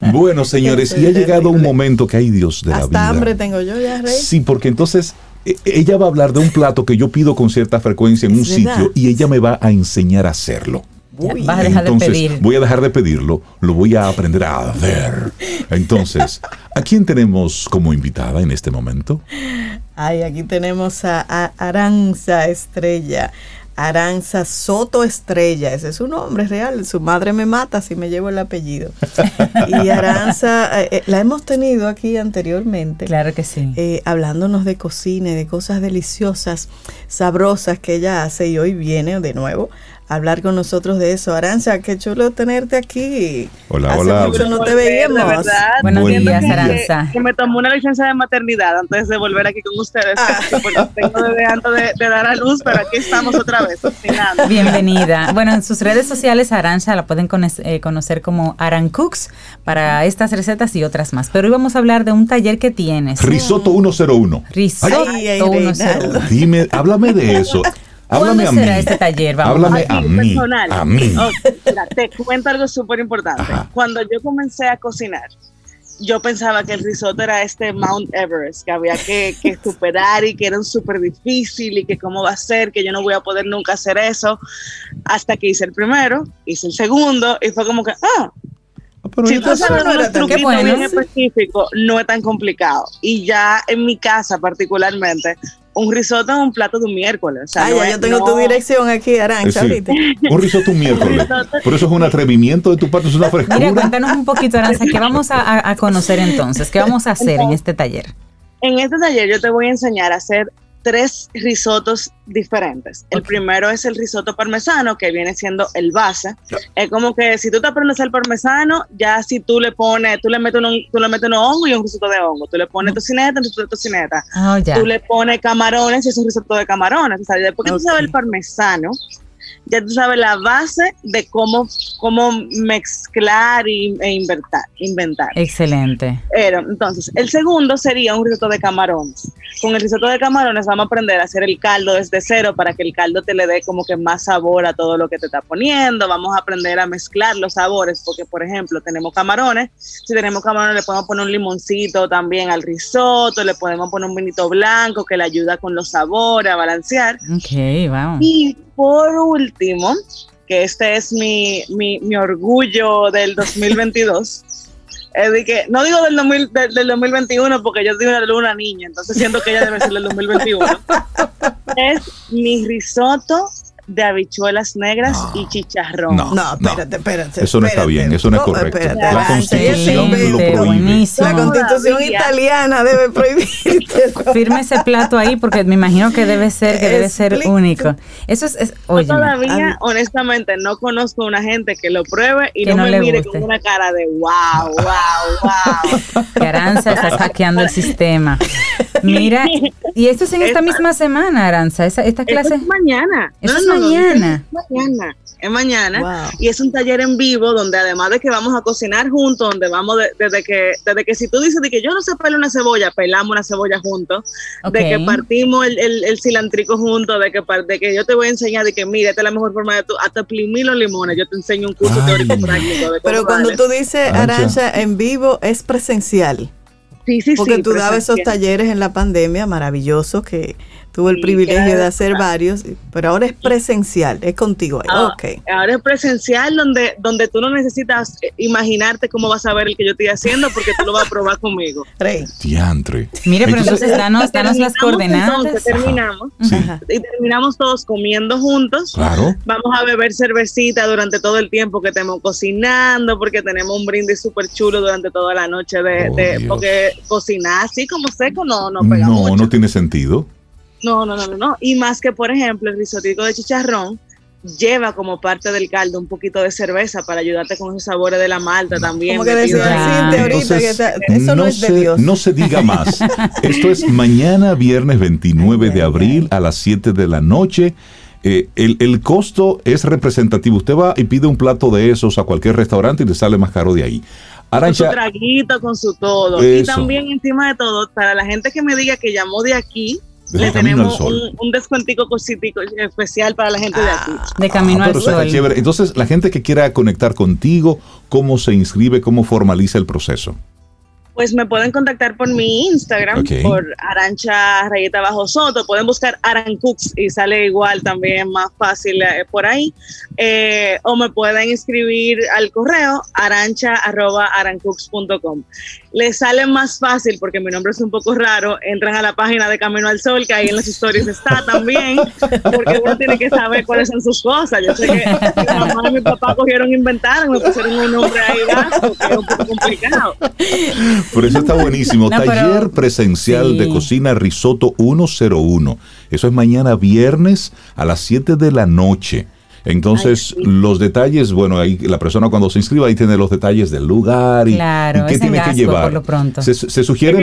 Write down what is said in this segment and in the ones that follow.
Bueno, señores, y ha llegado un momento que hay Dios de la vida. Hasta hambre tengo yo ya, Rey. Sí, porque entonces ella va a hablar de un plato que yo pido con cierta frecuencia en un sitio y ella me va a enseñar a hacerlo. Vas a dejar de pedir. Voy a dejar de pedirlo, lo voy a aprender a ver. Entonces, ¿a quién tenemos como invitada en este momento? Ay, aquí tenemos a Aranza Estrella. Aranza Soto Estrella, ese es su nombre real. Su madre me mata si me llevo el apellido. Y Aranza, la hemos tenido aquí anteriormente. Claro que sí. Hablándonos de cocina y de cosas deliciosas, sabrosas que ella hace. Y hoy viene de nuevo a hablar con nosotros de eso. Aranza, qué chulo tenerte aquí. Hola, Hace hola. mucho no te veíamos. Buenos días, Aranza. Que me tomó una licencia de maternidad antes de volver aquí con ustedes, porque tengo desde antes de dar a luz, pero aquí estamos otra vez, cocinando. Bienvenida. Bueno, en sus redes sociales, Aranza la pueden conocer como Aran Cooks para estas recetas y otras más. Pero hoy vamos a hablar de un taller que tienes. Risotto 101. Risotto 101. Dime, háblame de eso. Háblame a mí. ¿Cuándo será este taller? Vamos. Háblame a mí. Personal. A mí. Mira, te cuento algo súper importante. Ajá. Cuando yo comencé a cocinar, yo pensaba que el risotto era este Mount Everest, que había que superar y que era súper difícil y que cómo va a ser, que yo no voy a poder nunca hacer eso. Hasta que hice el primero, hice el segundo y fue como que, Pero si tú sabes unos truquitos bueno. bien específicos, no es tan complicado. Y ya en mi casa particularmente, un risotto es un plato de un miércoles. O sea, Ya yo tengo tu dirección aquí, Aranza, ahorita. Un risotto un miércoles. Por eso es un atrevimiento de tu parte, es una frescura. Mira, cuéntanos un poquito, Aranza, ¿qué vamos a conocer entonces? ¿Qué vamos a hacer en este taller? En este taller yo te voy a enseñar a hacer 3 risotos diferentes. El primero es el risotto parmesano, que viene siendo el base. Es como que si tú te aprendes el parmesano, ya si tú le metes un hongo y un risotto de hongo. Tú le pones tocineta, un risotto de tocineta. Tú le pones camarones y es un risotto de camarones. O sea, después que tú sabes el parmesano, ya tú sabes la base de cómo mezclar e inventar. Excelente. Entonces, el segundo sería un risotto de camarones. Con el risotto de camarones vamos a aprender a hacer el caldo desde cero para que el caldo te le dé como que más sabor a todo lo que te está poniendo. Vamos a aprender a mezclar los sabores porque, por ejemplo, tenemos camarones. Si tenemos camarones, le podemos poner un limoncito también al risotto, le podemos poner un vinito blanco que le ayuda con los sabores, a balancear. Ok, vamos. Y por último, que este es mi orgullo del 2022, es de que, no digo del 2021 porque yo digo una niña, entonces siento que ella debe ser del 2021, es mi risotto de habichuelas negras y chicharrón. No, espérate. Eso no está bien, eso no es correcto. Espérate. La Constitución lo prohíbe. Buenísimo. La Constitución italiana debe prohibirte. Firme ese plato ahí porque me imagino que debe ser único. Eso es oye. Todavía, honestamente, no conozco una gente que lo pruebe y que no me mire guste. con una cara de wow. Que Aranza está hackeando el sistema. Mira, y esto es en esta misma semana, Aranza. Esta clase es mañana. Eso es mañana. Es mañana. Wow. Y es un taller en vivo donde además de que vamos a cocinar juntos, donde vamos desde que si tú dices de que yo no sé pelar una cebolla, pelamos una cebolla juntos, Okay. de que partimos el cilantrico juntos, de que yo te voy a enseñar de que mira, esta es la mejor forma de hasta exprimir los limones. Yo te enseño un curso teórico práctico. Pero cuando tú dices, Aranza, en vivo es presencial. Sí, porque tú dabas esos talleres en la pandemia maravillosos que tuve el privilegio de hacer varios, pero ahora es presencial, es contigo ahí. Okay. Ahora es presencial donde tú no necesitas imaginarte cómo vas a ver el que yo estoy haciendo porque tú lo vas a probar conmigo. Diantre. Mire, pero entonces danos las coordenadas. Entonces terminamos. Ajá. Y terminamos todos comiendo juntos. Claro. Vamos a beber cervecita durante todo el tiempo que estemos cocinando porque tenemos un brindis súper chulo durante toda la noche porque cocinar así como seco no pega mucho. No tiene sentido. No. Y más que, por ejemplo, el risotico de chicharrón lleva como parte del caldo un poquito de cerveza para ayudarte con esos sabores de la malta también. Como que decía ahorita que eso no es de Dios. No se diga más. Esto es mañana, viernes 29 de abril a las 7 de la noche. El costo es representativo. Usted va y pide un plato de esos a cualquier restaurante y le sale más caro de ahí. Arancha, con su traguito, con su todo. Eso. Y también, encima de todo, para la gente que me diga que llamó de aquí, le tenemos un descuentico cosítico especial para la gente de aquí. De Camino al Sol. Entonces, la gente que quiera conectar contigo, ¿cómo se inscribe? ¿Cómo formaliza el proceso? Pues me pueden contactar por mi Instagram, por Arancha_Soto. Pueden buscar Aran Cooks y sale igual también más fácil por ahí. O me pueden escribir al correo arancha@arancooks.com. Les sale más fácil porque mi nombre es un poco raro. Entran a la página de Camino al Sol, que ahí en las stories está también, porque uno tiene que saber cuáles son sus cosas. Yo sé que mi mamá y mi papá cogieron, inventaron, me pusieron un nombre ahí bajo, que es un poco complicado. Por eso está buenísimo. Taller presencial de cocina Risotto 101. Eso es mañana viernes a las 7 de la noche. Entonces, los detalles, bueno, ahí la persona cuando se inscriba ahí tiene los detalles del lugar y qué tiene que llevar. Por lo pronto. Se sugiere,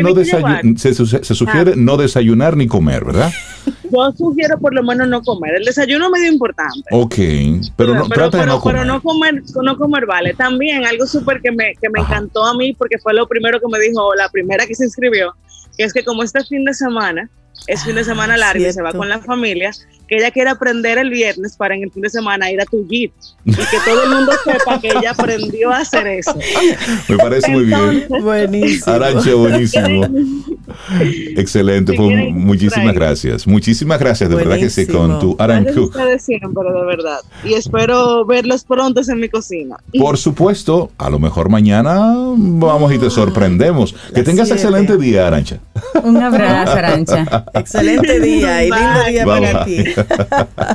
no desayunar ni comer, ¿verdad? Yo sugiero por lo menos no comer. El desayuno es medio importante. Ok, pero trata de no comer. Pero no comer vale. También algo súper que me encantó a mí, porque fue lo primero que me dijo la primera que se inscribió, que es que como este fin de semana es fin de semana largo y se va con la familia, que ella quiere aprender el viernes para en el fin de semana ir a Tullit y que todo el mundo sepa que ella aprendió a hacer eso. Me parece muy bien. Buenísimo. Arancha, buenísimo. Excelente, pues muchísimas gracias. Muchísimas gracias, de verdad que sí, con tu Aran Cook. Gracias siempre, de verdad. Y espero verlos pronto en mi cocina. Por supuesto, a lo mejor mañana vamos y te sorprendemos. Que tengas excelente día, Arancha. Un abrazo, Arancha. Excelente día y lindo día para ti.